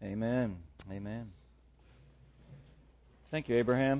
Amen. Amen. Thank you, Abraham.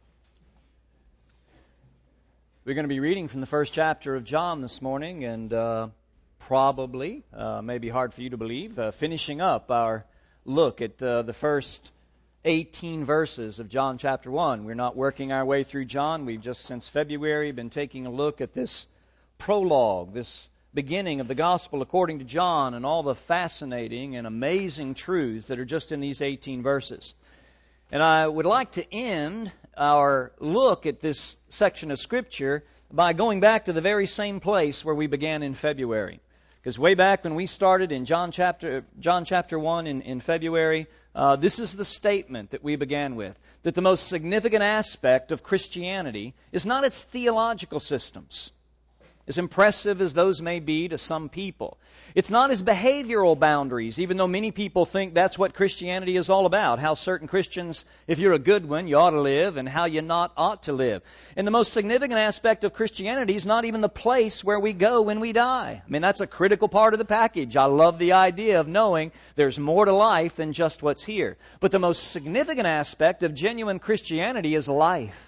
We're going to be reading from the first chapter of John this morning, and probably, may be hard for you to believe, finishing up our look at the first 18 verses of John chapter 1. We're not working our way through John. We've just, since February, been taking a look at this prologue, this beginning of the gospel according to John, and all the fascinating and amazing truths that are just in these 18 verses. And I would like to end our look at this section of Scripture by going back to the very same place where we began in February. Because way back when we started in John chapter 1 in February, this is the statement that we began with, that the most significant aspect of Christianity is not its theological systems, as impressive as those may be to some people. It's not its behavioral boundaries, even though many people think that's what Christianity is all about, how certain Christians, if you're a good one, you ought to live, and how you not ought to live. And the most significant aspect of Christianity is not even the place where we go when we die. I mean, that's a critical part of the package. I love the idea of knowing there's more to life than just what's here. But the most significant aspect of genuine Christianity is life.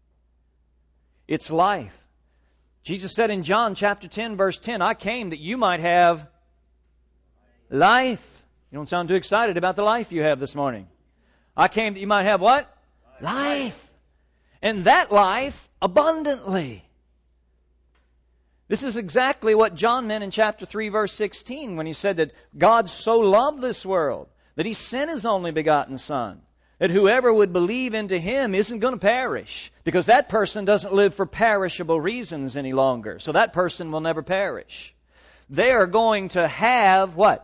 It's life. Jesus said in John chapter 10, verse 10, I came that you might have life. You don't sound too excited about the life you have this morning. I came that you might have what? Life. And that life abundantly. This is exactly what John meant in chapter 3, verse 16, when he said that God so loved this world that He sent His only begotten Son, that whoever would believe into Him isn't going to perish, because that person doesn't live for perishable reasons any longer. So that person will never perish. They are going to have what?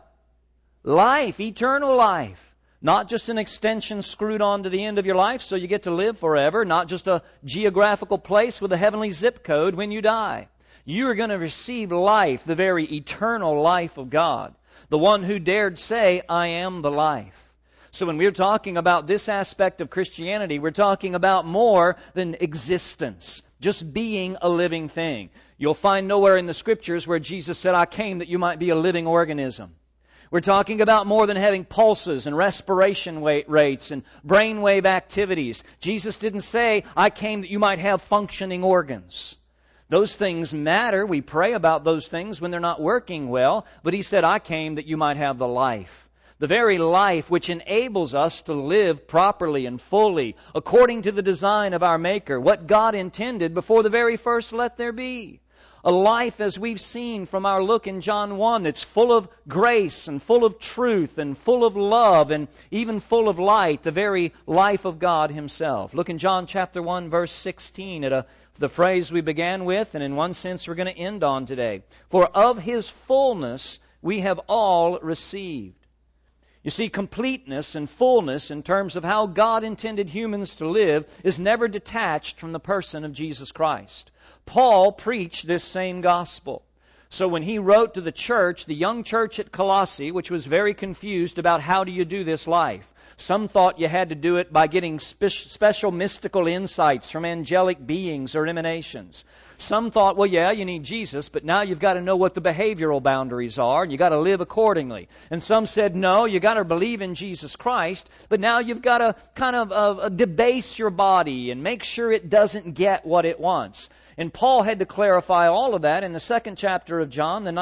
Life, eternal life. Not just an extension screwed on to the end of your life so you get to live forever. Not just a geographical place with a heavenly zip code when you die. You are going to receive life, the very eternal life of God. The one who dared say, I am the life. So when we're talking about this aspect of Christianity, we're talking about more than existence, just being a living thing. You'll find nowhere in the Scriptures where Jesus said, I came that you might be a living organism. We're talking about more than having pulses and respiration rates and brainwave activities. Jesus didn't say, I came that you might have functioning organs. Those things matter. We pray about those things when they're not working well. But He said, I came that you might have the life. The very life which enables us to live properly and fully according to the design of our Maker, what God intended before the very first let there be. A life, as we've seen from our look in John 1, that's full of grace and full of truth and full of love and even full of light, the very life of God Himself. Look in John chapter 1, verse 16 at the phrase we began with, and in one sense we're going to end on today. For of His fullness we have all received. You see, completeness and fullness in terms of how God intended humans to live is never detached from the person of Jesus Christ. Paul preached this same gospel. So when he wrote to the church, the young church at Colossae, which was very confused about how do you do this life. Some thought you had to do it by getting special mystical insights from angelic beings or emanations. Some thought, well, yeah, you need Jesus, but now you've got to know what the behavioral boundaries are, and you've got to live accordingly. And some said, no, you've got to believe in Jesus Christ, but now you've got to kind of debase your body and make sure it doesn't get what it wants. And Paul had to clarify all of that in the second chapter of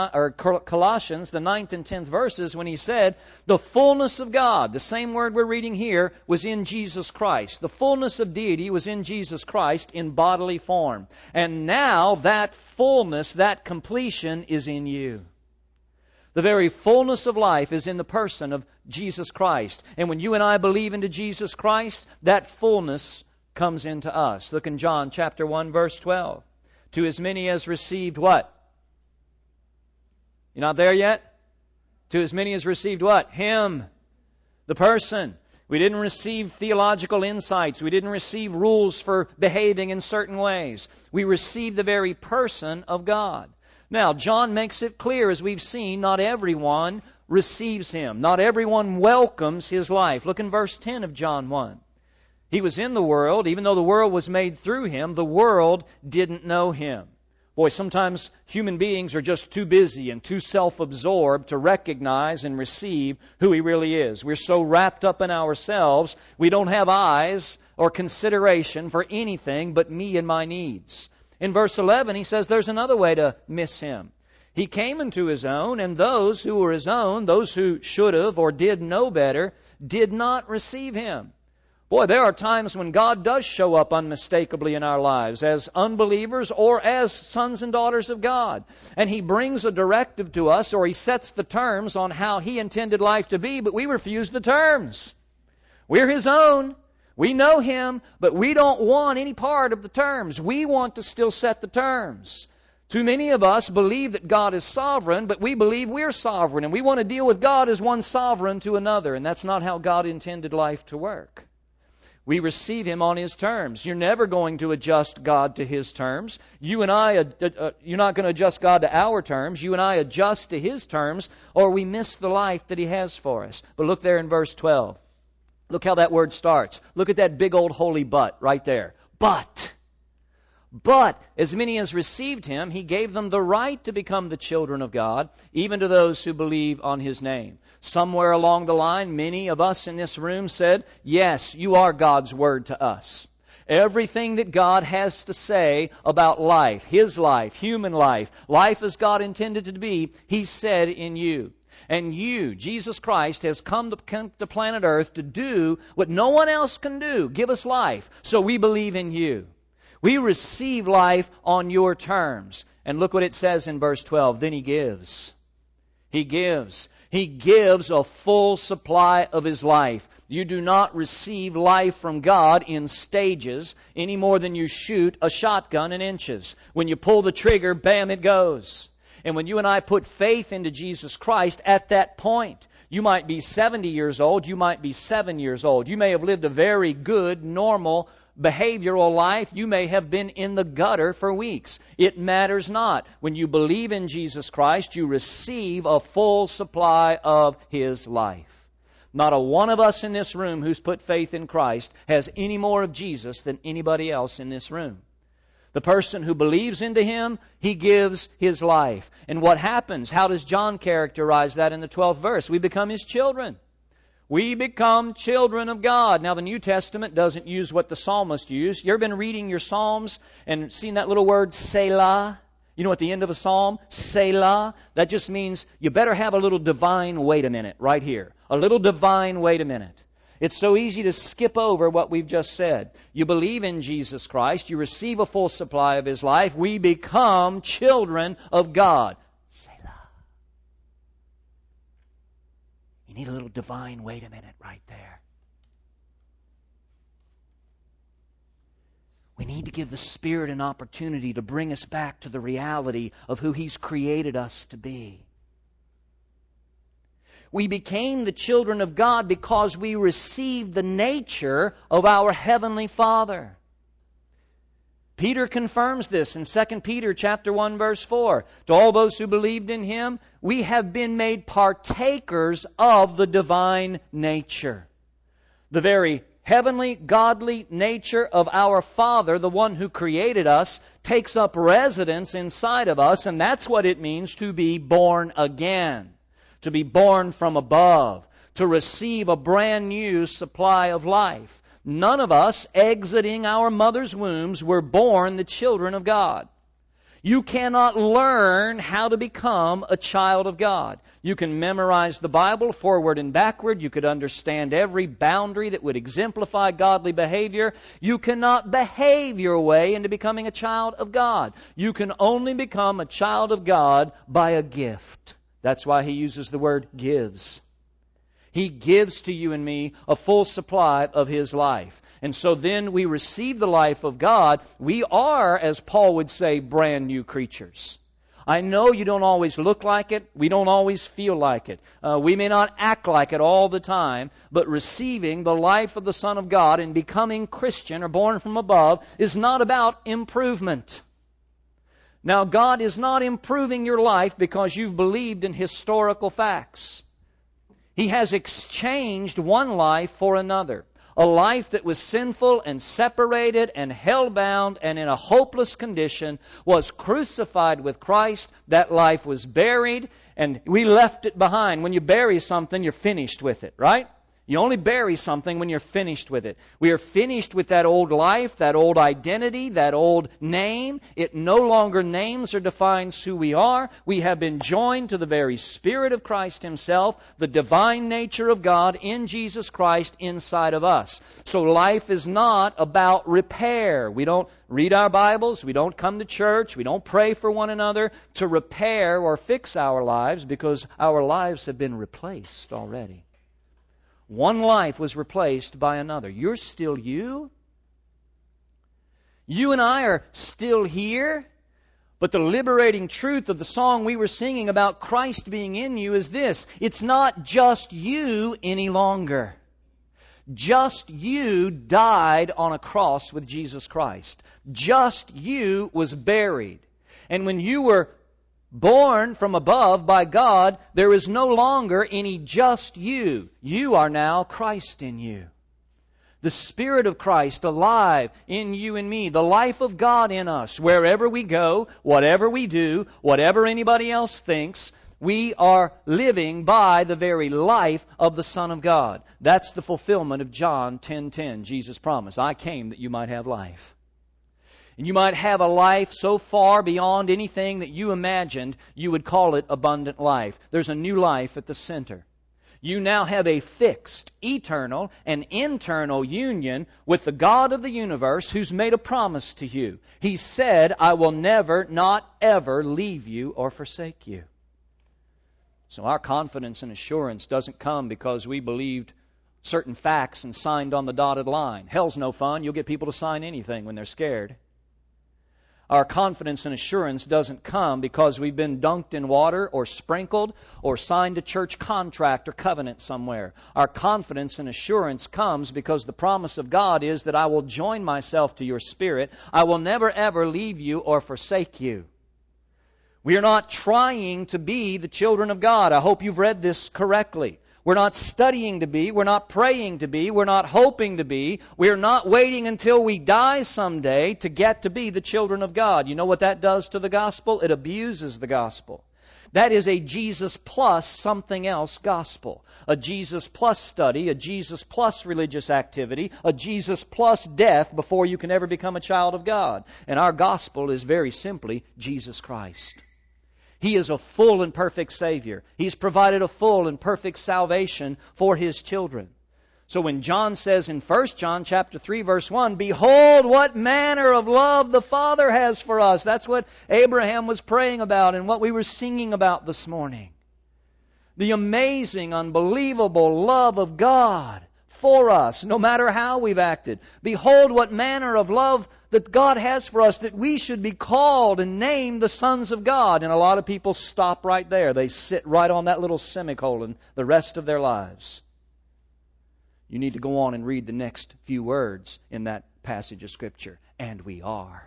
Colossians, the 9th and 10th verses, when he said, the fullness of God, the same word we're reading here, was in Jesus Christ. The fullness of deity was in Jesus Christ in bodily form. And now that fullness, that completion is in you. The very fullness of life is in the person of Jesus Christ. And when you and I believe into Jesus Christ, that fullness comes into us. Look in John chapter 1, verse 12. To as many as received what? You're not there yet? To as many as received what? Him, the person. We didn't receive theological insights. We didn't receive rules for behaving in certain ways. We received the very person of God. Now, John makes it clear, as we've seen, not everyone receives Him. Not everyone welcomes His life. Look in verse 10 of John 1. He was in the world, even though the world was made through Him, the world didn't know Him. Boy, sometimes human beings are just too busy and too self-absorbed to recognize and receive who He really is. We're so wrapped up in ourselves, we don't have eyes or consideration for anything but me and my needs. In verse 11, He says there's another way to miss Him. He came into His own, and those who were His own, those who should have or did know better, did not receive Him. Boy, there are times when God does show up unmistakably in our lives as unbelievers or as sons and daughters of God. And He brings a directive to us, or He sets the terms on how He intended life to be, but we refuse the terms. We're His own. We know Him, but we don't want any part of the terms. We want to still set the terms. Too many of us believe that God is sovereign, but we believe we're sovereign, and we want to deal with God as one sovereign to another, and that's not how God intended life to work. We receive Him on His terms. You're never going to adjust God to His terms. You and I, you're not going to adjust God to our terms. You and I adjust to His terms, or we miss the life that He has for us. But look there in verse 12. Look how that word starts. Look at that big old holy but right there. But as many as received Him, He gave them the right to become the children of God, even to those who believe on His name. Somewhere along the line, many of us in this room said, yes, you are God's Word to us. Everything that God has to say about life, His life, human life as God intended it to be, He said in you. And you, Jesus Christ, has come to planet Earth to do what no one else can do, give us life. So we believe in you. We receive life on your terms. And look what it says in verse 12. Then He gives. He gives. He gives a full supply of His life. You do not receive life from God in stages any more than you shoot a shotgun in inches. When you pull the trigger, bam, it goes. And when you and I put faith into Jesus Christ at that point, you might be 70 years old, you might be 7 years old. You may have lived a very good, normal, behavioral life. You may have been in the gutter for weeks. It matters not. When you believe in Jesus Christ, you receive a full supply of His life. Not a one of us in this room who's put faith in Christ has any more of Jesus than anybody else in this room. The person who believes into Him, He gives His life. And what happens? How does John characterize that in the 12th verse? We become His children. We become children of God. Now, the New Testament doesn't use what the psalmist used. You ever been reading your Psalms and seen that little word, Selah? You know, at the end of a psalm, Selah, that just means you better have a little divine wait a minute right here. A little divine wait a minute. It's so easy to skip over what we've just said. You believe in Jesus Christ. You receive a full supply of His life. We become children of God. Selah. You need a little divine wait a minute right there. We need to give the Spirit an opportunity to bring us back to the reality of who He's created us to be. We became the children of God because we received the nature of our Heavenly Father. Peter confirms this in 2 Peter chapter 1, verse 4. To all those who believed in Him, we have been made partakers of the divine nature. The very heavenly, godly nature of our Father, the one who created us, takes up residence inside of us, and that's what it means to be born again. To be born from above, to receive a brand new supply of life. None of us, exiting our mother's wombs, were born the children of God. You cannot learn how to become a child of God. You can memorize the Bible forward and backward. You could understand every boundary that would exemplify godly behavior. You cannot behave your way into becoming a child of God. You can only become a child of God by a gift. That's why He uses the word gives. He gives to you and me a full supply of His life. And so then we receive the life of God. We are, as Paul would say, brand new creatures. I know you don't always look like it. We don't always feel like it. We may not act like it all the time. But receiving the life of the Son of God and becoming Christian or born from above is not about improvement. Now, God is not improving your life because you've believed in historical facts. He has exchanged one life for another. A life that was sinful and separated and hell-bound and in a hopeless condition was crucified with Christ. That life was buried, and we left it behind. When you bury something, you're finished with it, right? You only bury something when you're finished with it. We are finished with that old life, that old identity, that old name. It no longer names or defines who we are. We have been joined to the very Spirit of Christ Himself, the divine nature of God in Jesus Christ inside of us. So life is not about repair. We don't read our Bibles, we don't come to church, we don't pray for one another to repair or fix our lives, because our lives have been replaced already. One life was replaced by another. You're still you. You and I are still here. But the liberating truth of the song we were singing about Christ being in you is this: it's not just you any longer. Just you died on a cross with Jesus Christ. Just you was buried. And when you were born from above by God, there is no longer any just you. You are now Christ in you. The Spirit of Christ alive in you and me. The life of God in us. Wherever we go, whatever we do, whatever anybody else thinks, we are living by the very life of the Son of God. That's the fulfillment of John 10:10. Jesus promised, I came that you might have life. And you might have a life so far beyond anything that you imagined, you would call it abundant life. There's a new life at the center. You now have a fixed, eternal, and internal union with the God of the universe who's made a promise to you. He said, I will never, not ever leave you or forsake you. So our confidence and assurance doesn't come because we believed certain facts and signed on the dotted line. Hell's no fun. You'll get people to sign anything when they're scared. Our confidence and assurance doesn't come because we've been dunked in water or sprinkled or signed a church contract or covenant somewhere. Our confidence and assurance comes because the promise of God is that I will join myself to your Spirit. I will never ever leave you or forsake you. We are not trying to be the children of God. I hope you've read this correctly. We're not studying to be. We're not praying to be. We're not hoping to be. We're not waiting until we die someday to get to be the children of God. You know what that does to the gospel? It abuses the gospel. That is a Jesus plus something else gospel. A Jesus plus study, a Jesus plus religious activity, a Jesus plus death before you can ever become a child of God. And our gospel is very simply Jesus Christ. He is a full and perfect Savior. He's provided a full and perfect salvation for His children. So when John says in 1 John chapter 3 verse 1, behold what manner of love the Father has for us. That's what Abraham was praying about and what we were singing about this morning. The amazing, unbelievable love of God for us, no matter how we've acted. Behold what manner of love that God has for us, that we should be called and named the sons of God. And a lot of people stop right there. They sit right on that little semicolon the rest of their lives. You need to go on and read the next few words in that passage of Scripture. And we are.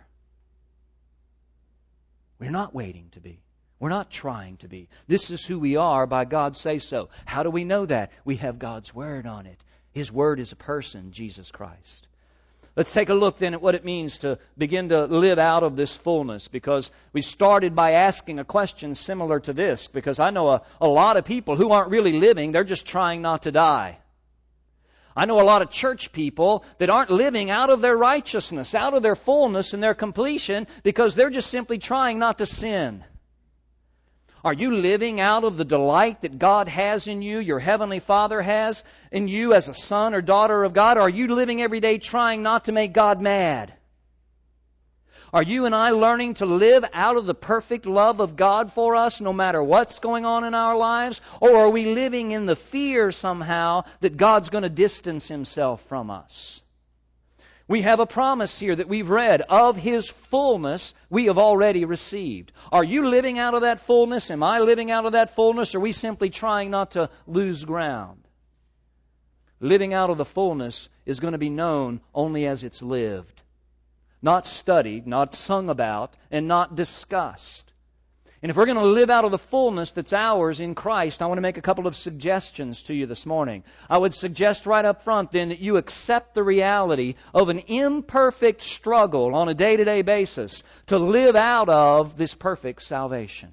We're not waiting to be. We're not trying to be. This is who we are by God's say-so. How do we know that? We have God's Word on it. His Word is a person, Jesus Christ. Let's take a look then at what it means to begin to live out of this fullness, because we started by asking a question similar to this, because I know a lot of people who aren't really living, they're just trying not to die. I know a lot of church people that aren't living out of their righteousness, out of their fullness and their completion, because they're just simply trying not to sin. Are you living out of the delight that God has in you, your Heavenly Father has in you as a son or daughter of God? Or are you living every day trying not to make God mad? Are you and I learning to live out of the perfect love of God for us no matter what's going on in our lives? Or are we living in the fear somehow that God's going to distance Himself from us? We have a promise here that we've read of His fullness we have already received. Are you living out of that fullness? Am I living out of that fullness? Or are we simply trying not to lose ground? Living out of the fullness is going to be known only as it's lived. Not studied, not sung about, and not discussed. And if we're going to live out of the fullness that's ours in Christ, I want to make a couple of suggestions to you this morning. I would suggest right up front then that you accept the reality of an imperfect struggle on a day-to-day basis to live out of this perfect salvation.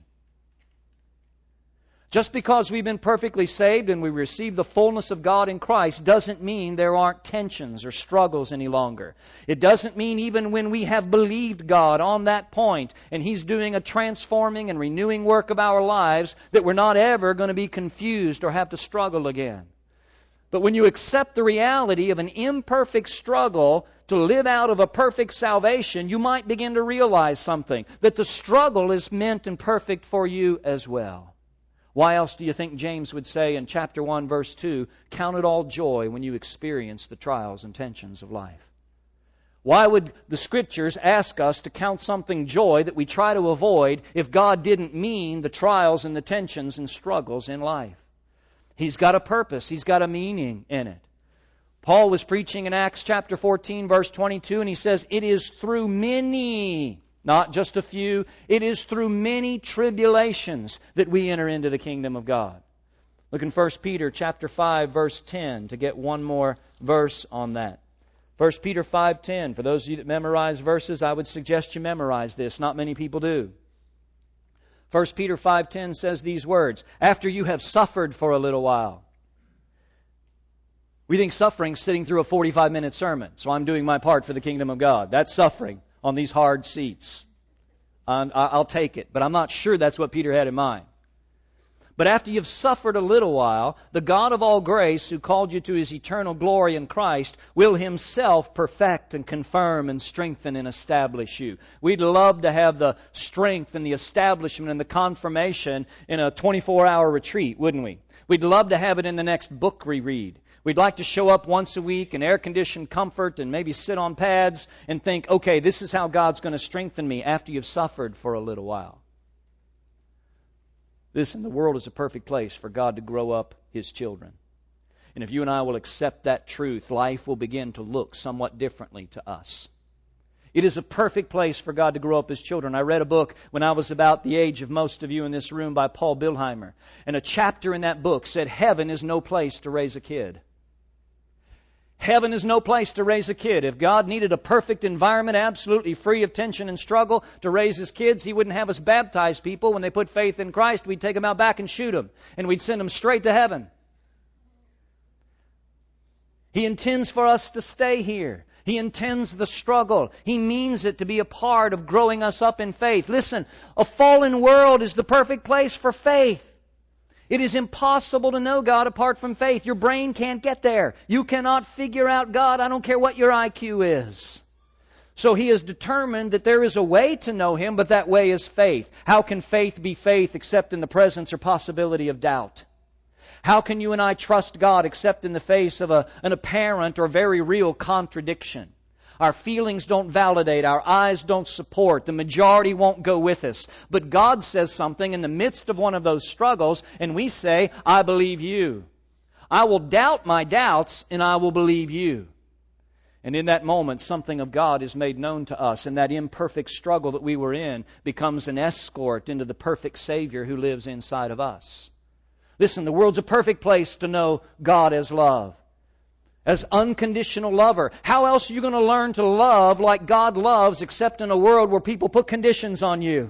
Just because we've been perfectly saved and we receive the fullness of God in Christ doesn't mean there aren't tensions or struggles any longer. It doesn't mean even when we have believed God on that point and He's doing a transforming and renewing work of our lives that we're not ever going to be confused or have to struggle again. But when you accept the reality of an imperfect struggle to live out of a perfect salvation, you might begin to realize something, that the struggle is meant and perfect for you as well. Why else do you think James would say in chapter 1, verse 2, count it all joy when you experience the trials and tensions of life? Why would the Scriptures ask us to count something joy that we try to avoid if God didn't mean the trials and the tensions and struggles in life? He's got a purpose. He's got a meaning in it. Paul was preaching in Acts chapter 14, verse 22, and he says, it is through many, not just a few, it is through many tribulations that we enter into the kingdom of God. Look in 1 Peter chapter 5, verse 10 to get one more verse on that. 1 Peter 5:10. For those of you that memorize verses, I would suggest you memorize this. Not many people do. 1 Peter 5:10 says these words, after you have suffered for a little while. We think suffering's sitting through a 45-minute sermon, so I'm doing my part for the kingdom of God. That's suffering on these hard seats. I'll take it, but I'm not sure that's what Peter had in mind. But after you've suffered a little while, the God of all grace, who called you to His eternal glory in Christ, will Himself perfect and confirm and strengthen and establish you. We'd love to have the strength and the establishment and the confirmation in a 24-hour retreat, wouldn't we? We'd love to have it in the next book we read. We'd like to show up once a week in air-conditioned comfort and maybe sit on pads and think, okay, this is how God's going to strengthen me after you've suffered for a little while. Listen, the world is a perfect place for God to grow up His children. And if you and I will accept that truth, life will begin to look somewhat differently to us. It is a perfect place for God to grow up His children. I read a book when I was about the age of most of you in this room by Paul Bilheimer. And a chapter in that book said, heaven is no place to raise a kid. Heaven is no place to raise a kid. If God needed a perfect environment, absolutely free of tension and struggle, to raise His kids, He wouldn't have us baptize people when they put faith in Christ. We'd take them out back and shoot them, and we'd send them straight to heaven. He intends for us to stay here. He intends the struggle. He means it to be a part of growing us up in faith. Listen, a fallen world is the perfect place for faith. It is impossible to know God apart from faith. Your brain can't get there. You cannot figure out God. I don't care what your IQ is. So He has determined that there is a way to know Him, but that way is faith. How can faith be faith except in the presence or possibility of doubt? How can you and I trust God except in the face of an apparent or very real contradiction? Our feelings don't validate. Our eyes don't support. The majority won't go with us. But God says something in the midst of one of those struggles, and we say, I believe you. I will doubt my doubts, and I will believe you. And in that moment, something of God is made known to us, and that imperfect struggle that we were in becomes an escort into the perfect Savior who lives inside of us. Listen, the world's a perfect place to know God as love. As unconditional lover. How else are you going to learn to love like God loves except in a world where people put conditions on you?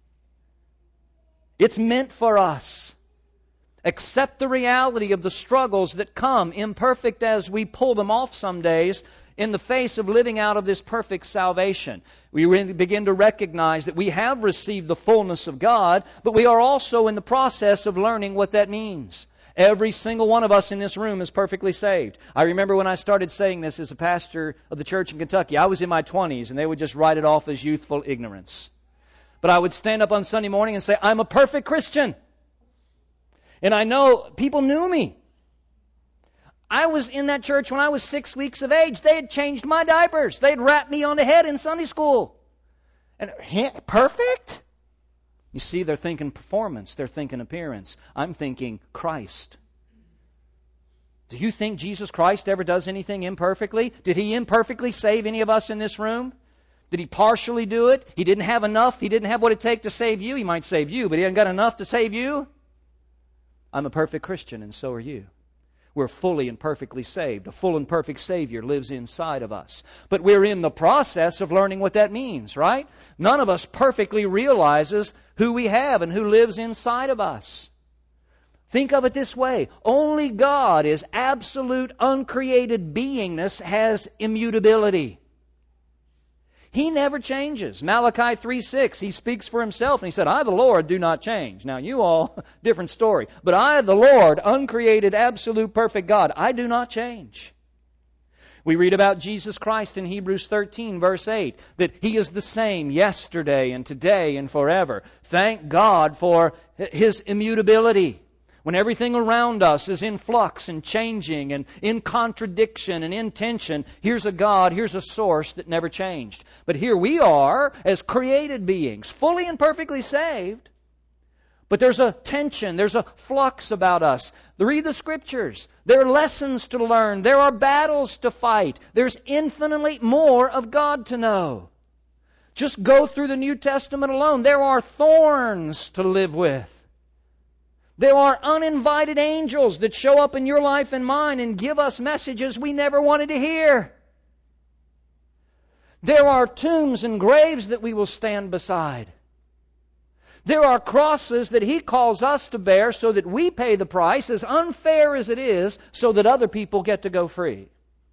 It's meant for us. Accept the reality of the struggles that come, imperfect as we pull them off some days, in the face of living out of this perfect salvation. We begin to recognize that we have received the fullness of God, but we are also in the process of learning what that means. Every single one of us in this room is perfectly saved. I remember when I started saying this as a pastor of the church in Kentucky, I was in my 20s, and they would just write it off as youthful ignorance. But I would stand up on Sunday morning and say, I'm a perfect Christian. And I know people knew me. I was in that church when I was 6 weeks of age. They had changed my diapers. They had wrapped me on the head in Sunday school. And perfect? You see, they're thinking performance. They're thinking appearance. I'm thinking Christ. Do you think Jesus Christ ever does anything imperfectly? Did He imperfectly save any of us in this room? Did He partially do it? He didn't have enough. He didn't have what it takes to save you. He might save you, but He hasn't got enough to save you. I'm a perfect Christian, and so are you. We're fully and perfectly saved. A full and perfect Savior lives inside of us. But we're in the process of learning what that means, right? None of us perfectly realizes who we have and who lives inside of us. Think of it this way. Only God, His absolute uncreated beingness, has immutability. He never changes. Malachi 3:6, He speaks for Himself, and He said, I, the Lord, do not change. Now, you all, different story. But I, the Lord, uncreated, absolute, perfect God, I do not change. We read about Jesus Christ in Hebrews 13, verse 8, that He is the same yesterday and today and forever. Thank God for His immutability. When everything around us is in flux and changing and in contradiction and in tension, here's a God, here's a source that never changed. But here we are as created beings, fully and perfectly saved. But there's a tension, there's a flux about us. Read the Scriptures. There are lessons to learn. There are battles to fight. There's infinitely more of God to know. Just go through the New Testament alone. There are thorns to live with. There are uninvited angels that show up in your life and mine and give us messages we never wanted to hear. There are tombs and graves that we will stand beside. There are crosses that He calls us to bear so that we pay the price, as unfair as it is, so that other people get to go free.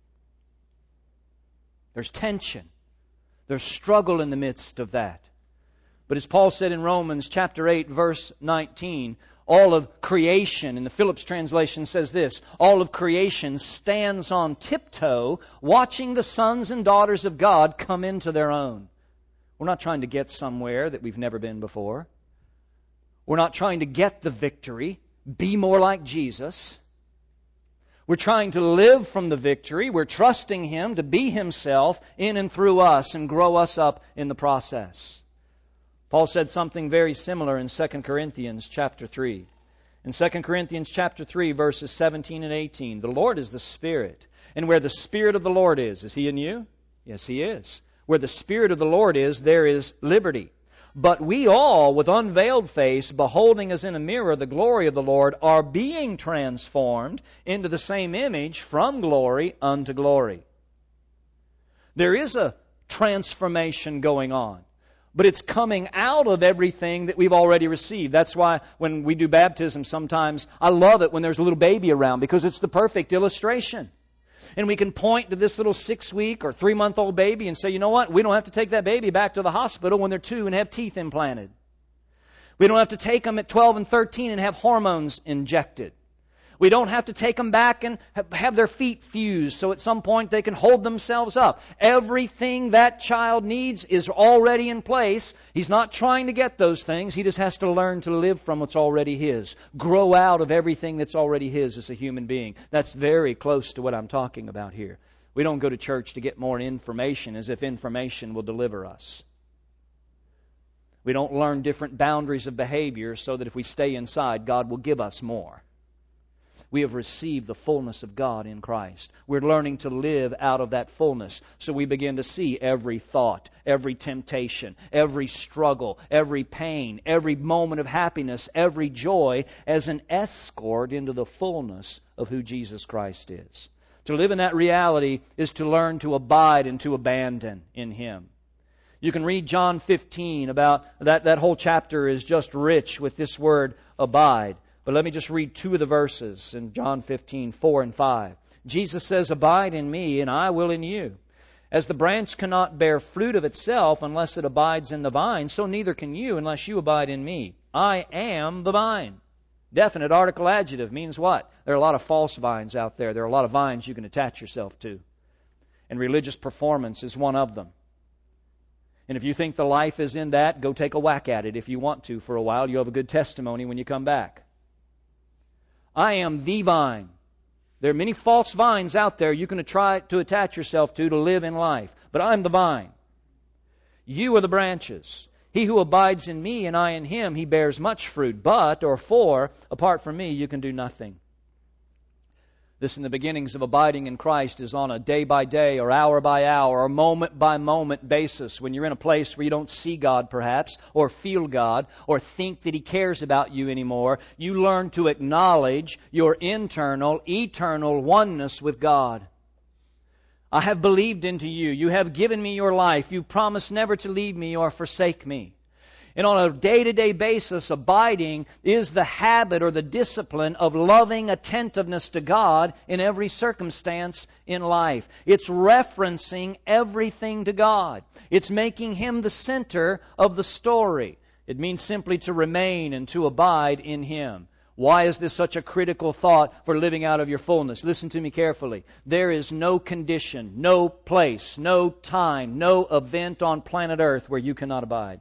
There's tension. There's struggle in the midst of that. But as Paul said in Romans chapter 8, verse 19, all of creation, in the Phillips translation says this, all of creation stands on tiptoe, watching the sons and daughters of God come into their own. We're not trying to get somewhere that we've never been before. We're not trying to get the victory, be more like Jesus. We're trying to live from the victory. We're trusting Him to be Himself in and through us and grow us up in the process. Paul said something very similar in 2 Corinthians chapter 3. In 2 Corinthians chapter 3, verses 17 and 18, the Lord is the Spirit. And where the Spirit of the Lord is He in you? Yes, He is. Where the Spirit of the Lord is, there is liberty. But we all, with unveiled face, beholding as in a mirror the glory of the Lord, are being transformed into the same image from glory unto glory. There is a transformation going on. But it's coming out of everything that we've already received. That's why when we do baptism sometimes, I love it when there's a little baby around because it's the perfect illustration. And we can point to this little 6-week or 3-month-old baby and say, you know what? We don't have to take that baby back to the hospital when they're 2 and have teeth implanted. We don't have to take them at 12 and 13 and have hormones injected. We don't have to take them back and have their feet fused so at some point they can hold themselves up. Everything that child needs is already in place. He's not trying to get those things. He just has to learn to live from what's already his. Grow out of everything that's already his as a human being. That's very close to what I'm talking about here. We don't go to church to get more information as if information will deliver us. We don't learn different boundaries of behavior so that if we stay inside, God will give us more. We have received the fullness of God in Christ. We're learning to live out of that fullness. So we begin to see every thought, every temptation, every struggle, every pain, every moment of happiness, every joy as an escort into the fullness of who Jesus Christ is. To live in that reality is to learn to abide and to abandon in Him. You can read John 15 about that whole chapter is just rich with this word abide. But let me just read 2 of the verses in John 15, 4 and 5. Jesus says, abide in me and I will in you. As the branch cannot bear fruit of itself unless it abides in the vine, so neither can you unless you abide in me. I am the vine. Definite article adjective means what? There are a lot of false vines out there. There are a lot of vines you can attach yourself to. And religious performance is one of them. And if you think the life is in that, go take a whack at it if you want to for a while. You'll have a good testimony when you come back. I am the vine. There are many false vines out there you can try to attach yourself to live in life. But I'm the vine. You are the branches. He who abides in me and I in him, he bears much fruit. But, or for, apart from me, you can do nothing. Listen, the beginnings of abiding in Christ is on a day-by-day or hour-by-hour or moment-by-moment basis. When you're in a place where you don't see God, perhaps, or feel God, or think that He cares about you anymore, you learn to acknowledge your internal, eternal oneness with God. I have believed into you. You have given me your life. You promised never to leave me or forsake me. And on a day-to-day basis, abiding is the habit or the discipline of loving attentiveness to God in every circumstance in life. It's referencing everything to God. It's making Him the center of the story. It means simply to remain and to abide in Him. Why is this such a critical thought for living out of your fullness? Listen to me carefully. There is no condition, no place, no time, no event on planet Earth where you cannot abide.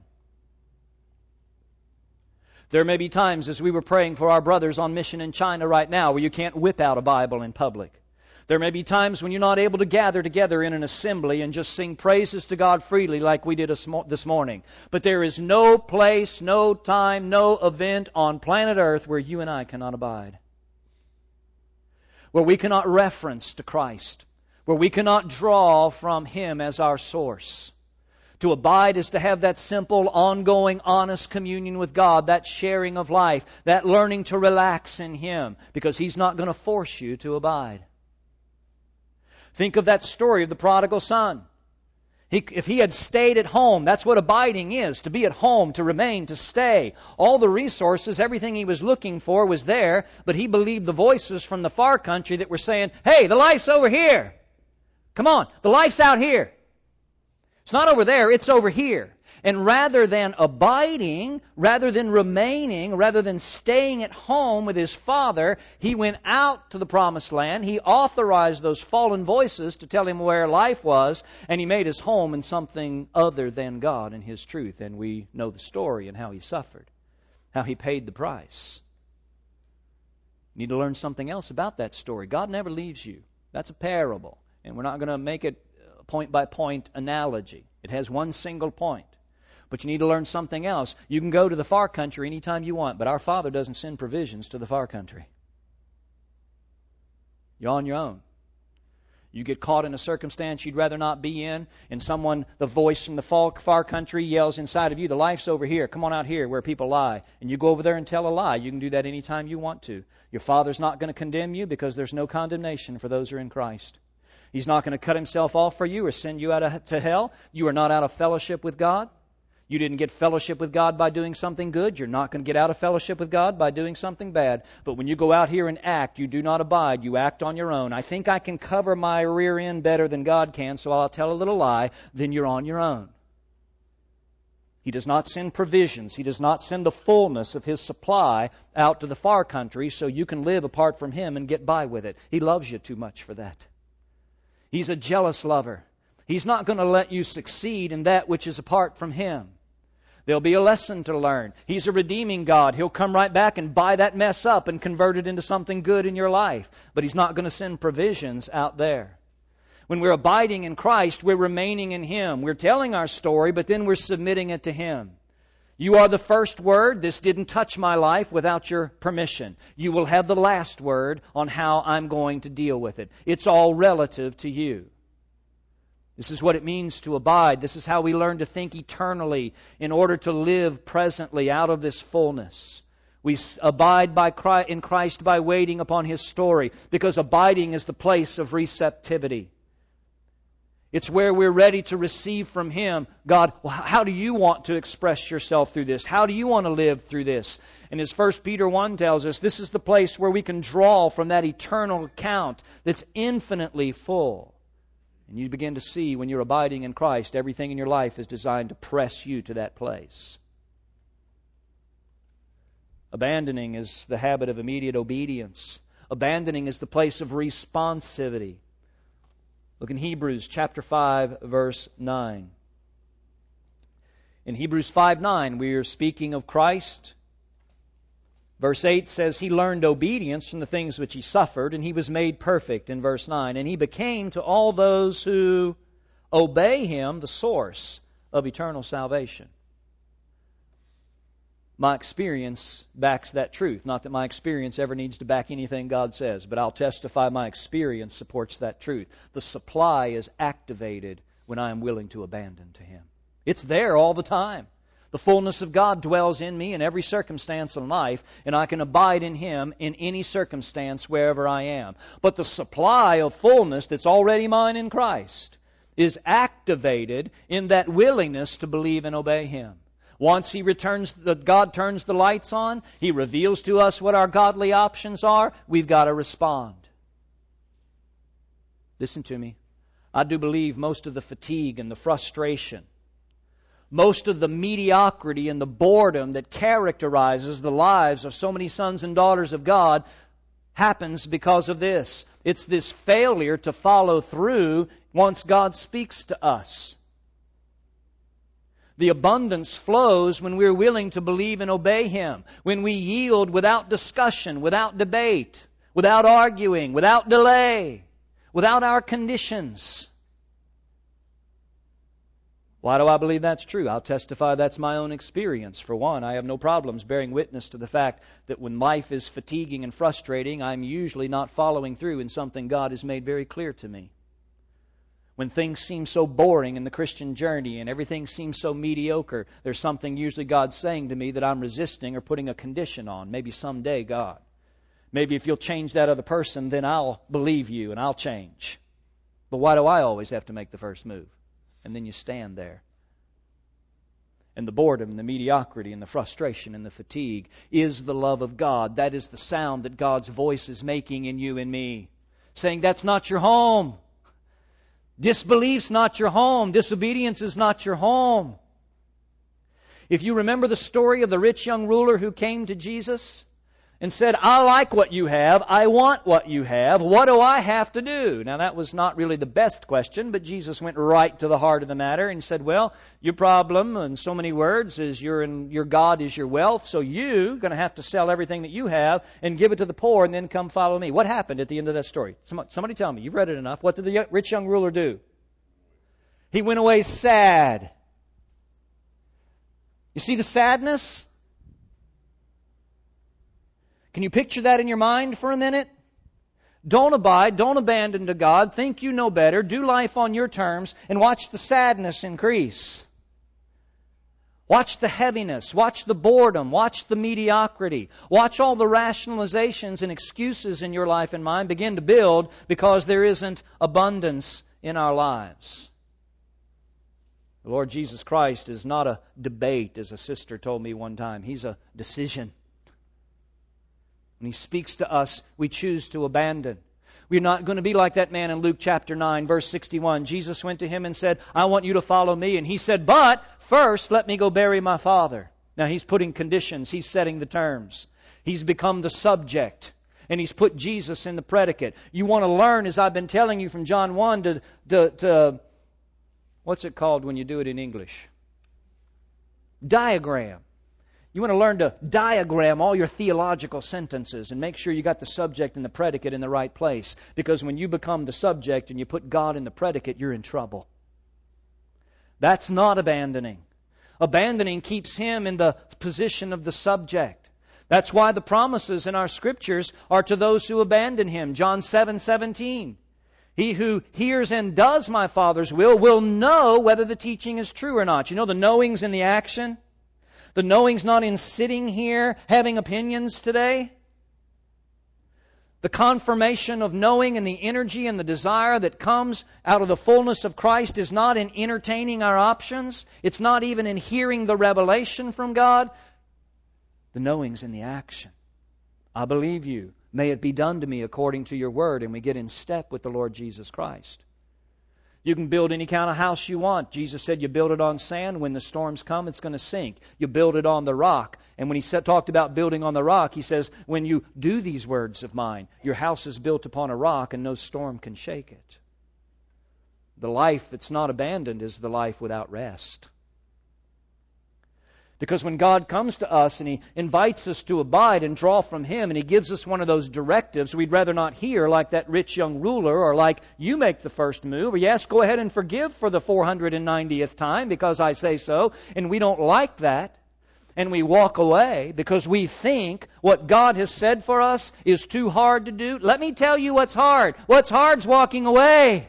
There may be times, as we were praying for our brothers on mission in China right now, where you can't whip out a Bible in public. There may be times when you're not able to gather together in an assembly and just sing praises to God freely like we did this morning. But there is no place, no time, no event on planet Earth where you and I cannot abide. Where we cannot reference to Christ. Where we cannot draw from Him as our source. To abide is to have that simple, ongoing, honest communion with God, that sharing of life, that learning to relax in Him, because He's not going to force you to abide. Think of that story of the prodigal son. If he had stayed at home, that's what abiding is, to be at home, to remain, to stay. All the resources, everything he was looking for was there, but he believed the voices from the far country that were saying, hey, the life's over here. Come on, the life's out here. It's not over there, it's over here. And rather than abiding, rather than remaining, rather than staying at home with his father, he went out to the promised land. He authorized those fallen voices to tell him where life was, and he made his home in something other than God and His truth. And we know the story and how he suffered, how he paid the price. You need to learn something else about that story. God never leaves you. That's a parable, and we're not going to make it point-by-point analogy. It has one single point. But you need to learn something else. You can go to the far country anytime you want, but our Father doesn't send provisions to the far country. You're on your own. You get caught in a circumstance you'd rather not be in, and the voice from the far country yells inside of you, the life's over here. Come on out here where people lie. And you go over there and tell a lie. You can do that anytime you want to. Your Father's not going to condemn you because there's no condemnation for those who are in Christ. He's not going to cut Himself off for you or send you to hell. You are not out of fellowship with God. You didn't get fellowship with God by doing something good. You're not going to get out of fellowship with God by doing something bad. But when you go out here and act, you do not abide. You act on your own. I think I can cover my rear end better than God can, so I'll tell a little lie. Then you're on your own. He does not send provisions. He does not send the fullness of His supply out to the far country so you can live apart from Him and get by with it. He loves you too much for that. He's a jealous lover. He's not going to let you succeed in that which is apart from Him. There'll be a lesson to learn. He's a redeeming God. He'll come right back and buy that mess up and convert it into something good in your life. But He's not going to send provisions out there. When we're abiding in Christ, we're remaining in Him. We're telling our story, but then we're submitting it to Him. You are the first word. This didn't touch my life without your permission. You will have the last word on how I'm going to deal with it. It's all relative to you. This is what it means to abide. This is how we learn to think eternally in order to live presently out of this fullness. We abide in Christ by waiting upon His story, because abiding is the place of receptivity. It's where we're ready to receive from Him. God, how do you want to express yourself through this? How do you want to live through this? And as 1 Peter 1 tells us, this is the place where we can draw from that eternal account that's infinitely full. And you begin to see, when you're abiding in Christ, everything in your life is designed to press you to that place. Abandoning is the habit of immediate obedience. Abandoning is the place of responsivity. Look in Hebrews chapter 5, verse 9. In Hebrews 5:9, we are speaking of Christ. Verse 8 says, He learned obedience from the things which He suffered, and He was made perfect in verse 9. And He became to all those who obey Him the source of eternal salvation. My experience backs that truth. Not that my experience ever needs to back anything God says, but I'll testify my experience supports that truth. The supply is activated when I am willing to abandon to Him. It's there all the time. The fullness of God dwells in me in every circumstance in life, and I can abide in Him in any circumstance wherever I am. But the supply of fullness that's already mine in Christ is activated in that willingness to believe and obey Him. Once God turns the lights on, He reveals to us what our godly options are, we've got to respond. Listen to me. I do believe most of the fatigue and the frustration, most of the mediocrity and the boredom that characterizes the lives of so many sons and daughters of God happens because of this. It's this failure to follow through once God speaks to us. The abundance flows when we're willing to believe and obey Him, when we yield without discussion, without debate, without arguing, without delay, without our conditions. Why do I believe that's true? I'll testify that's my own experience. For one, I have no problems bearing witness to the fact that when life is fatiguing and frustrating, I'm usually not following through in something God has made very clear to me. When things seem so boring in the Christian journey and everything seems so mediocre, there's something usually God's saying to me that I'm resisting or putting a condition on. Maybe someday, God. Maybe if you'll change that other person, then I'll believe you and I'll change. But why do I always have to make the first move? And then you stand there. And the boredom and the mediocrity and the frustration and the fatigue is the love of God. That is the sound that God's voice is making in you and me. Saying, that's not your home. Disbelief's not your home. Disobedience is not your home. If you remember the story of the rich young ruler who came to Jesus and said, I like what you have. I want what you have. What do I have to do? Now, that was not really the best question, but Jesus went right to the heart of the matter and said, well, your problem, in so many words, is your God is your wealth, so you're going to have to sell everything that you have and give it to the poor and then come follow me. What happened at the end of that story? Somebody tell me. You've read it enough. What did the rich young ruler do? He went away sad. You see the sadness? Can you picture that in your mind for a minute? Don't abide, don't abandon to God, think you know better, do life on your terms, and watch the sadness increase. Watch the heaviness, watch the boredom, watch the mediocrity, watch all the rationalizations and excuses in your life and mine begin to build because there isn't abundance in our lives. The Lord Jesus Christ is not a debate, as a sister told me one time. He's a decision. When He speaks to us, we choose to abandon. We're not going to be like that man in Luke chapter 9, verse 61. Jesus went to him and said, I want you to follow me. And he said, but first let me go bury my father. Now He's putting conditions. He's setting the terms. He's become the subject. And He's put Jesus in the predicate. You want to learn, as I've been telling you from John 1, to what's it called when you do it in English? Diagram. You want to learn to diagram all your theological sentences and make sure you got the subject and the predicate in the right place. Because when you become the subject and you put God in the predicate, you're in trouble. That's not abandoning. Abandoning keeps Him in the position of the subject. That's why the promises in our Scriptures are to those who abandon Him. John 7:17. He who hears and does my Father's will know whether the teaching is true or not. You know the knowing's in the action? The knowing's not in sitting here having opinions today. The confirmation of knowing and the energy and the desire that comes out of the fullness of Christ is not in entertaining our options. It's not even in hearing the revelation from God. The knowing's in the action. I believe you. May it be done to me according to your word. And we get in step with the Lord Jesus Christ. You can build any kind of house you want. Jesus said you build it on sand. When the storms come, it's going to sink. You build it on the rock. And when He talked about building on the rock, He says, when you do these words of mine, your house is built upon a rock and no storm can shake it. The life that's not abandoned is the life without rest. Because when God comes to us and He invites us to abide and draw from Him and He gives us one of those directives we'd rather not hear, like that rich young ruler, or like you make the first move, or yes, go ahead and forgive for the 490th time because I say so, and we don't like that. and we walk away because we think what God has said for us is too hard to do. Let me tell you what's hard. What's hard's walking away.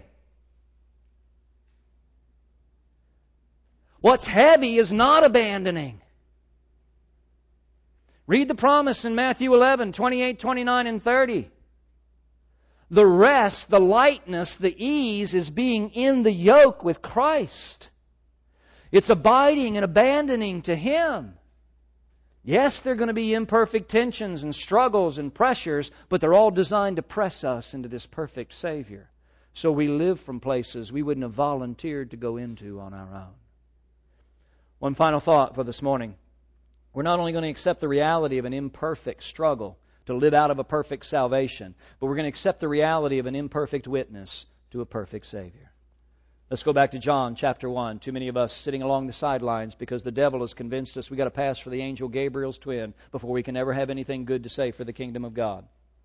What's heavy is not abandoning. Read the promise in Matthew 11, 28, 29, and 30. The rest, the lightness, the ease is being in the yoke with Christ. It's abiding and abandoning to Him. Yes, there are going to be imperfect tensions and struggles and pressures, but they're all designed to press us into this perfect Savior. So we live from places we wouldn't have volunteered to go into on our own. One final thought for this morning. We're not only going to accept the reality of an imperfect struggle to live out of a perfect salvation, but we're going to accept the reality of an imperfect witness to a perfect Savior. Let's go back to John chapter 1. Too many of us sitting along the sidelines because the devil has convinced us we've got to pass for the angel Gabriel's twin before we can ever have anything good to say for the kingdom of God.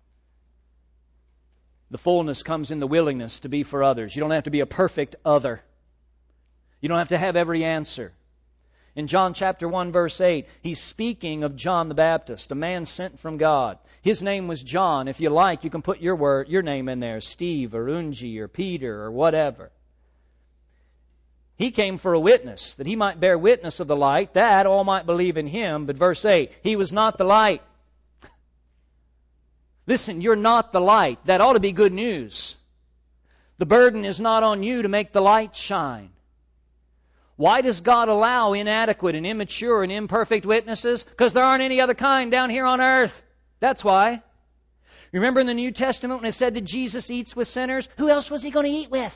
The fullness comes in the willingness to be for others. You don't have to be a perfect other. You don't have to have every answer. In John chapter 1, verse 8, he's speaking of John the Baptist, a man sent from God. His name was John. If you like, you can put your name in there, Steve or Unji or Peter or whatever. He came for a witness, that he might bear witness of the light, that all might believe in him. But verse 8, he was not the light. Listen, you're not the light. That ought to be good news. The burden is not on you to make the light shine. Why does God allow inadequate and immature and imperfect witnesses? Because there aren't any other kind down here on earth. That's why. Remember in the New Testament when it said that Jesus eats with sinners? Who else was He going to eat with?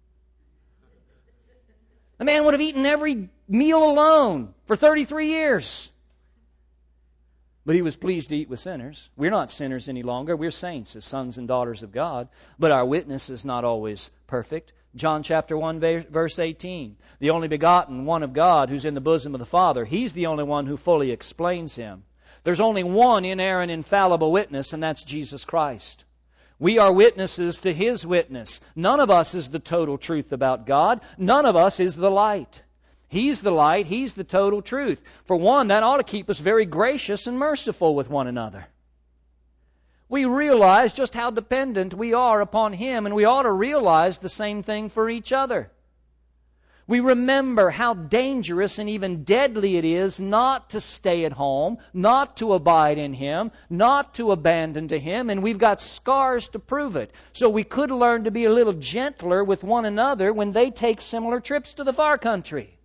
The man would have eaten every meal alone for 33 years. But He was pleased to eat with sinners. We're not sinners any longer. We're saints as sons and daughters of God. But our witness is not always perfect. John chapter 1, verse 18. The only begotten one of God who's in the bosom of the Father. He's the only one who fully explains Him. There's only one inerrant, infallible witness, and that's Jesus Christ. We are witnesses to His witness. None of us is the total truth about God. None of us is the light. He's the light. He's the total truth. For one, that ought to keep us very gracious and merciful with one another. We realize just how dependent we are upon Him, and we ought to realize the same thing for each other. We remember how dangerous and even deadly it is not to stay at home, not to abide in Him, not to abandon to Him, and we've got scars to prove it. So we could learn to be a little gentler with one another when they take similar trips to the far country.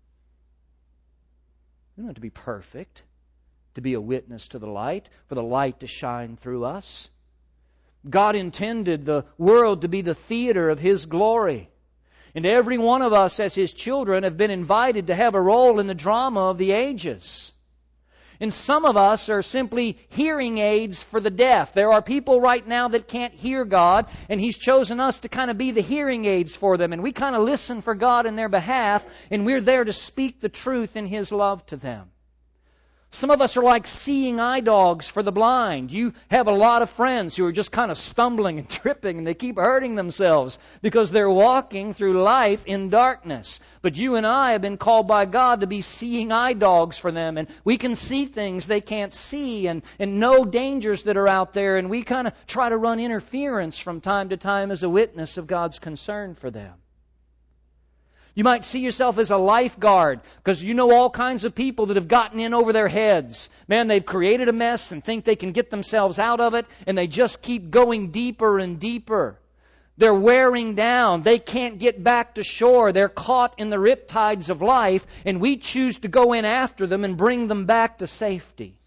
We don't have to be perfect to be a witness to the light, for the light to shine through us. God intended the world to be the theater of His glory. And every one of us as His children have been invited to have a role in the drama of the ages. And some of us are simply hearing aids for the deaf. There are people right now that can't hear God, and He's chosen us to kind of be the hearing aids for them. And we kind of listen for God in their behalf, and we're there to speak the truth in His love to them. Some of us are like seeing eye dogs for the blind. You have a lot of friends who are just kind of stumbling and tripping, and they keep hurting themselves because they're walking through life in darkness. But you and I have been called by God to be seeing eye dogs for them, and we can see things they can't see and know dangers that are out there, and we kind of try to run interference from time to time as a witness of God's concern for them. You might see yourself as a lifeguard because you know all kinds of people that have gotten in over their heads. Man, they've created a mess and think they can get themselves out of it, and they just keep going deeper and deeper. They're wearing down. They can't get back to shore. They're caught in the riptides of life, and we choose to go in after them and bring them back to safety.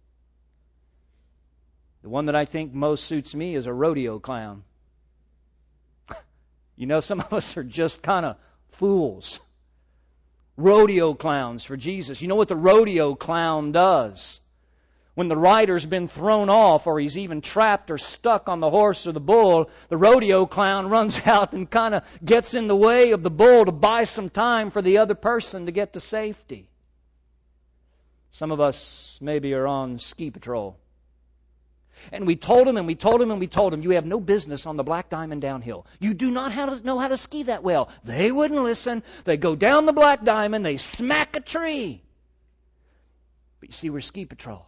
The one that I think most suits me is a rodeo clown. You know, some of us are just kind of fools. Rodeo clowns for Jesus. You know what the rodeo clown does? When the rider's been thrown off or he's even trapped or stuck on the horse or the bull, the rodeo clown runs out and kind of gets in the way of the bull to buy some time for the other person to get to safety. Some of us maybe are on ski patrol. And we told him, you have no business on the Black Diamond downhill. You do not know how to ski that well. They wouldn't listen. They go down the Black Diamond, they smack a tree. But you see, we're ski patrol.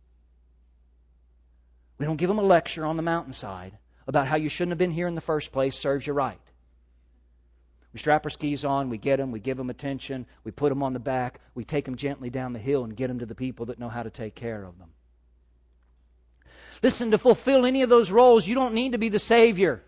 We don't give them a lecture on the mountainside about how you shouldn't have been here in the first place serves you right. We strap our skis on, we get them, we give them attention, we put them on the back, we take them gently down the hill and get them to the people that know how to take care of them. Listen, to fulfill any of those roles, you don't need to be the Savior.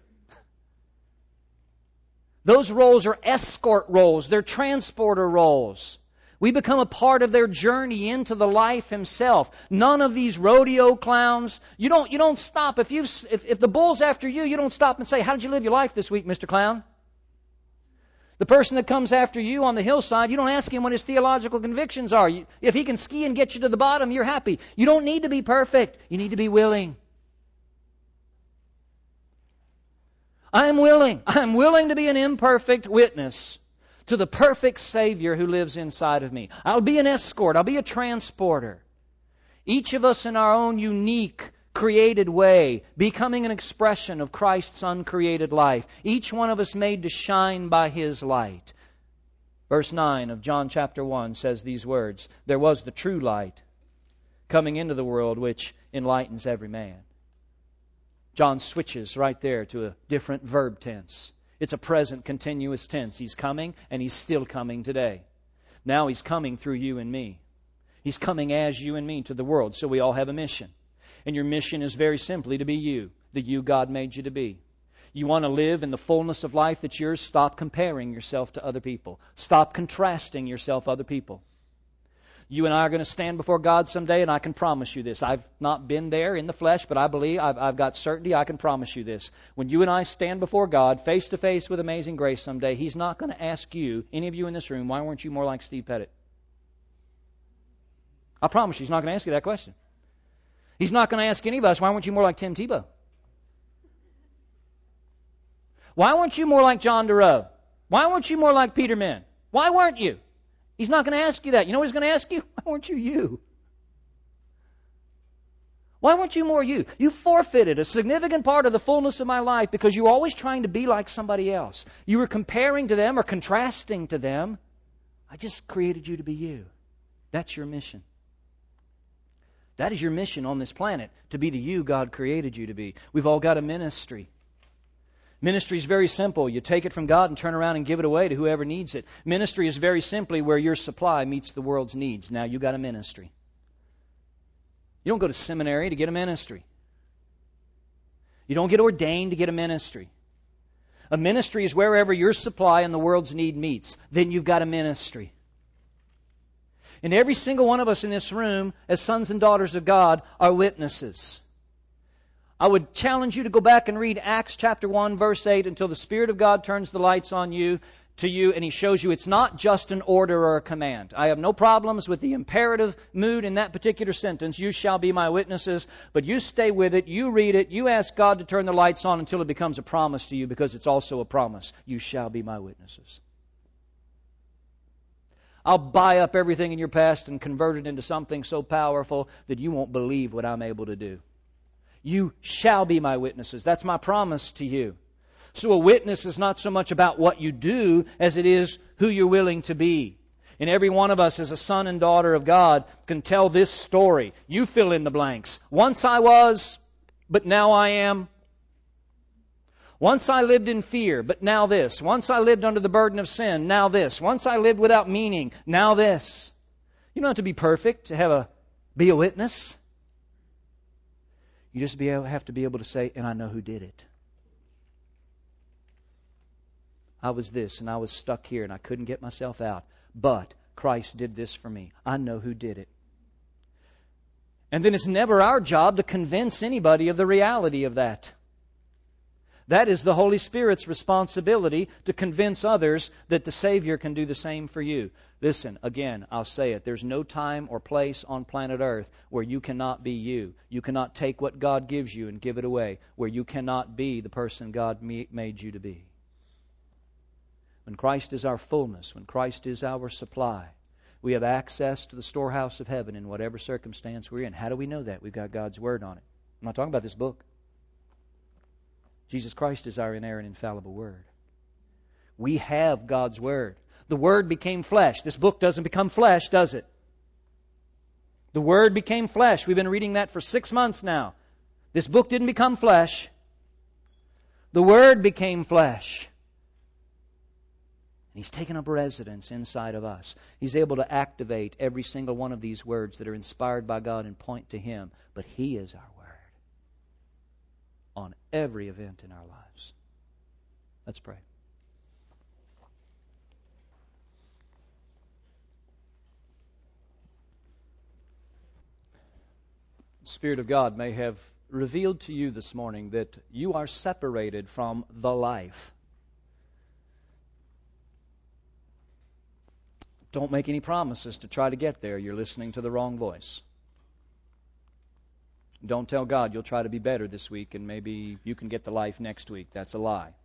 Those roles are escort roles. They're transporter roles. We become a part of their journey into the life Himself. None of these rodeo clowns. You don't stop. If the bull's after you, you don't stop and say, "How did you live your life this week, Mr. Clown?" The person that comes after you on the hillside, you don't ask him what his theological convictions are. If he can ski and get you to the bottom, you're happy. You don't need to be perfect. You need to be willing. I'm willing to be an imperfect witness to the perfect Savior who lives inside of me. I'll be an escort. I'll be a transporter. Each of us in our own unique, created way, becoming an expression of Christ's uncreated life. Each one of us made to shine by His light. Verse 9 of John chapter 1 says these words, "There was the true light coming into the world, which enlightens every man." John switches right there to a different verb tense. It's a present continuous tense. He's coming, and He's still coming today. Now He's coming through you and me. He's coming as you and me to the world, so we all have a mission. And your mission is very simply to be you, the you God made you to be. You want to live in the fullness of life that's yours? Stop comparing yourself to other people. Stop contrasting yourself to other people. You and I are going to stand before God someday, and I can promise you this. I've not been there in the flesh, but I believe I've got certainty. I can promise you this. When you and I stand before God face to face with amazing grace someday, He's not going to ask you, any of you in this room, why weren't you more like Steve Pettit? I promise you, He's not going to ask you that question. He's not going to ask any of us, why weren't you more like Tim Tebow? Why weren't you more like John DeRoe? Why weren't you more like Peter Min? Why weren't you? He's not going to ask you that. You know what He's going to ask you? Why weren't you you? Why weren't you more you? You forfeited a significant part of the fullness of my life because you were always trying to be like somebody else. You were comparing to them or contrasting to them. I just created you to be you. That's your mission. That is your mission on this planet, to be the you God created you to be. We've all got a ministry. Ministry is very simple. You take it from God and turn around and give it away to whoever needs it. Ministry is very simply where your supply meets the world's needs. Now you got a ministry. You don't go to seminary to get a ministry. You don't get ordained to get a ministry. A ministry is wherever your supply and the world's need meets. Then you've got a ministry. And every single one of us in this room, as sons and daughters of God, are witnesses. I would challenge you to go back and read Acts chapter 1, verse 8, until the Spirit of God turns the lights on you, to you, and He shows you it's not just an order or a command. I have no problems with the imperative mood in that particular sentence, "You shall be my witnesses," but you stay with it, you read it, you ask God to turn the lights on until it becomes a promise to you, because it's also a promise. You shall be my witnesses. I'll buy up everything in your past and convert it into something so powerful that you won't believe what I'm able to do. You shall be my witnesses. That's my promise to you. So a witness is not so much about what you do as it is who you're willing to be. And every one of us as a son and daughter of God can tell this story. You fill in the blanks. Once I was, but now I am. Once I lived in fear, but now this. Once I lived under the burden of sin, now this. Once I lived without meaning, now this. You don't have to be perfect to be a witness. You just have to be able to say, and I know who did it. I was this, and I was stuck here, and I couldn't get myself out. But Christ did this for me. I know who did it. And then it's never our job to convince anybody of the reality of that. That is the Holy Spirit's responsibility, to convince others that the Savior can do the same for you. Listen, again, I'll say it. There's no time or place on planet Earth where you cannot be you. You cannot take what God gives you and give it away, where you cannot be the person God made you to be. When Christ is our fullness, when Christ is our supply, we have access to the storehouse of heaven in whatever circumstance we're in. How do we know that? We've got God's Word on it. I'm not talking about this book. Jesus Christ is our inerrant, infallible Word. We have God's Word. The Word became flesh. This book doesn't become flesh, does it? The Word became flesh. We've been reading that for 6 months now. This book didn't become flesh. The Word became flesh. And He's taken up residence inside of us. He's able to activate every single one of these words that are inspired by God and point to Him. But He is our Word on every event in our lives. Let's pray. The Spirit of God may have revealed to you this morning that you are separated from the life. Don't make any promises to try to get there. You're listening to the wrong voice. Don't tell God you'll try to be better this week and maybe you can get the life next week. That's a lie.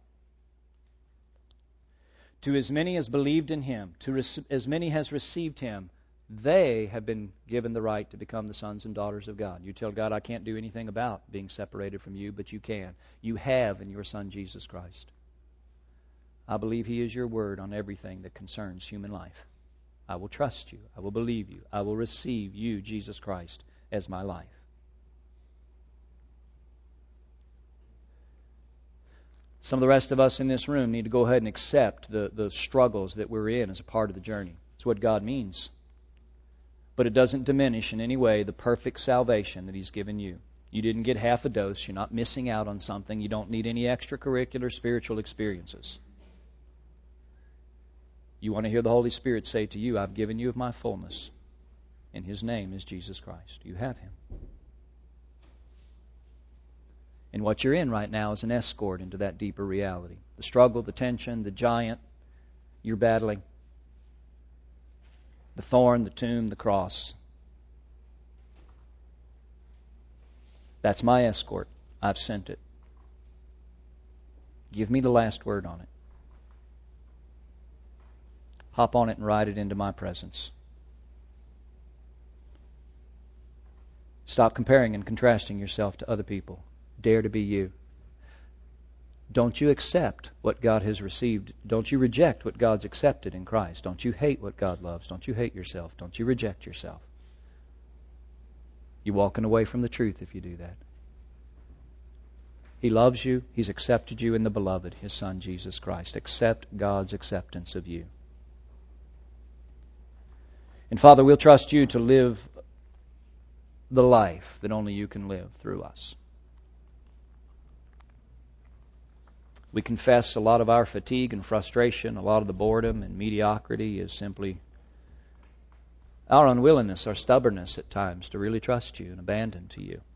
To as many as believed in Him, to as many as received Him, they have been given the right to become the sons and daughters of God. You tell God, I can't do anything about being separated from you, but you can. You have in your Son, Jesus Christ. I believe He is your Word on everything that concerns human life. I will trust you. I will believe you. I will receive you, Jesus Christ, as my life. Some of the rest of us in this room need to go ahead and accept the struggles that we're in as a part of the journey. It's what God means. But it doesn't diminish in any way the perfect salvation that He's given you. You didn't get half a dose. You're not missing out on something. You don't need any extracurricular spiritual experiences. You want to hear the Holy Spirit say to you, I've given you of my fullness, and His name is Jesus Christ. You have Him. And what you're in right now is an escort into that deeper reality. The struggle, the tension, the giant you're battling, the thorn, the tomb, the cross. That's my escort. I've sent it. Give me the last word on it. Hop on it and ride it into my presence. Stop comparing and contrasting yourself to other people. Dare to be you. Don't you accept what God has received. Don't you reject what God's accepted in Christ. Don't you hate what God loves. Don't you hate yourself. Don't you reject yourself. You're walking away from the truth if you do that. He loves you. He's accepted you in the Beloved, His Son, Jesus Christ. Accept God's acceptance of you. And Father, we'll trust you to live the life that only you can live through us. We confess a lot of our fatigue and frustration, a lot of the boredom and mediocrity is simply our unwillingness, our stubbornness at times to really trust you and abandon to you.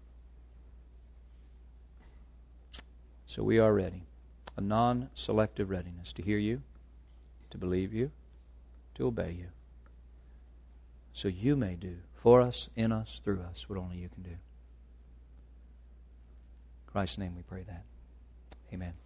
So we are ready, a non-selective readiness to hear you, to believe you, to obey you. So you may do for us, in us, through us, what only you can do. In Christ's name we pray that. Amen.